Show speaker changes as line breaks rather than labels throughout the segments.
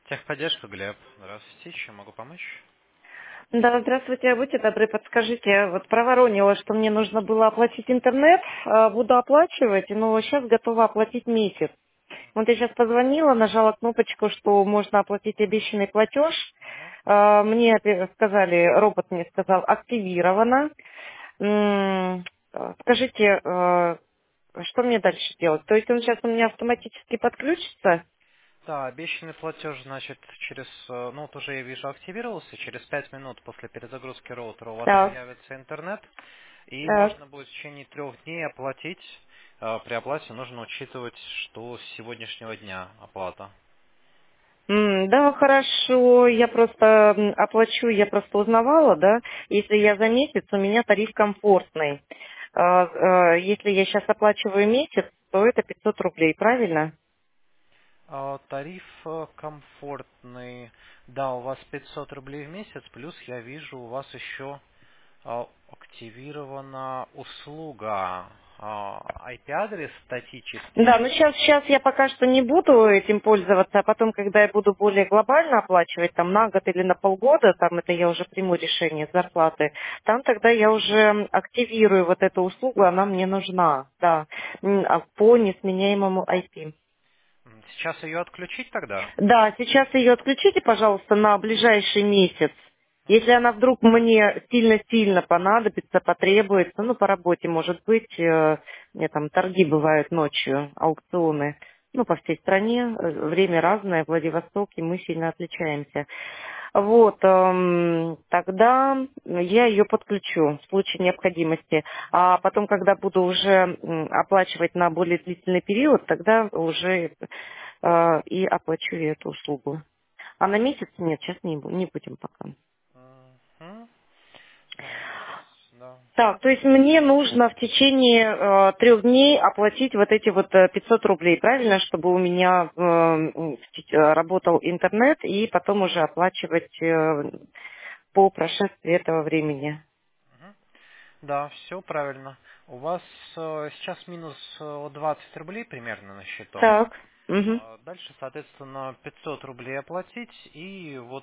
Техподдержка, Глеб. Здравствуйте, чем могу помочь?
Да, здравствуйте, будьте добры, подскажите, вот проворонила, что мне нужно было оплатить интернет, буду оплачивать, но сейчас готова оплатить месяц. Вот я сейчас позвонила, нажала кнопочку, что можно оплатить обещанный платеж.
Ага.
Мне сказали, робот мне сказал, активировано. Скажите, что мне дальше делать? То есть он сейчас у меня автоматически подключится?
Да, обещанный платеж, значит, ну вот уже я вижу, активировался, через 5 минут после перезагрузки роутера у вас
Так,
появится интернет, и
так.
можно будет в течение 3 дней оплатить. При оплате нужно учитывать, что с сегодняшнего дня оплата.
Да, хорошо. Я просто оплачу, я просто узнавала, да, если я за месяц, у меня тариф комфортный. Если я сейчас оплачиваю месяц, то это 500 рублей, правильно?
Тариф комфортный, да, у вас 500 рублей в месяц, плюс я вижу, у вас еще активирована услуга IP-адрес
Да,
статический.
но сейчас я пока что не буду этим пользоваться, а потом, когда я буду более глобально оплачивать, там, на год или на полгода, там, это я уже приму решение с зарплаты, там тогда я уже активирую вот эту услугу, она мне нужна, да, по несменяемому IP.
Сейчас ее отключить тогда?
Да, сейчас ее отключите, пожалуйста, на ближайший месяц. Если она вдруг мне сильно-сильно понадобится, потребуется, ну, по работе, может быть, мне там торги бывают ночью, аукционы, ну, по всей стране, время разное, в Владивостоке мы сильно отличаемся. Вот, тогда я ее подключу в случае необходимости. А потом, когда буду уже оплачивать на более длительный период, тогда уже и оплачу эту услугу. А на месяц нет, сейчас не будем пока.
Мгм. Так, сейчас, да.
Так, то есть мне нужно в течение 3 дней оплатить вот эти вот 500 рублей, правильно, чтобы у меня работал интернет и потом уже оплачивать по прошествии этого времени.
Мгм. Да, все правильно. У вас сейчас минус 20 рублей примерно на счету.
Так. Мгм.
Дальше, соответственно, 500 рублей оплатить, и вот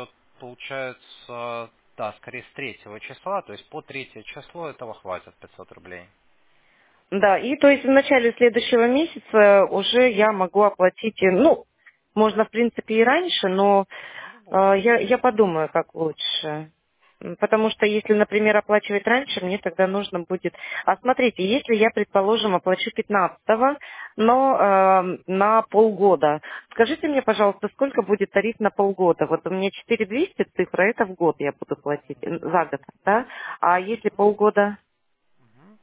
получается, да, скорее с 3 числа, то есть по 3 число этого хватит 500 рублей.
Да, и то есть в начале следующего месяца уже я могу оплатить, ну, можно в принципе и раньше, но
Ну, любой.
я подумаю, как лучше. Потому что если, например, оплачивать раньше, мне тогда нужно будет... А смотрите, если я, предположим, оплачу 15-го, но на полгода, скажите мне, пожалуйста, сколько будет тариф на полгода? Вот у меня 4200 цифра, это в год я буду платить, за год, да? А если полгода...
Мгм.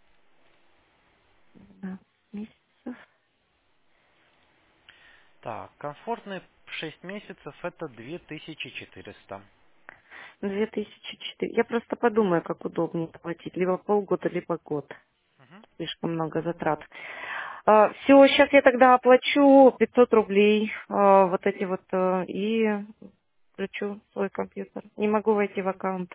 Да, месяцев.
Так, комфортные 6 месяцев это 2400.
2004. Я просто подумаю, как удобнее платить. Либо полгода, либо год.
Мгм.
Слишком много затрат. Все, сейчас я тогда оплачу 500 рублей, вот эти вот, и включу свой компьютер. Не могу войти в аккаунт.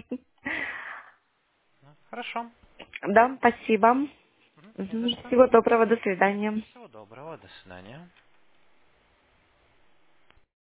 Ну, хорошо.
Да, спасибо.
Мгм. Не за
Мгм.
что.
Всего доброго, до свидания.
Всего доброго, до свидания.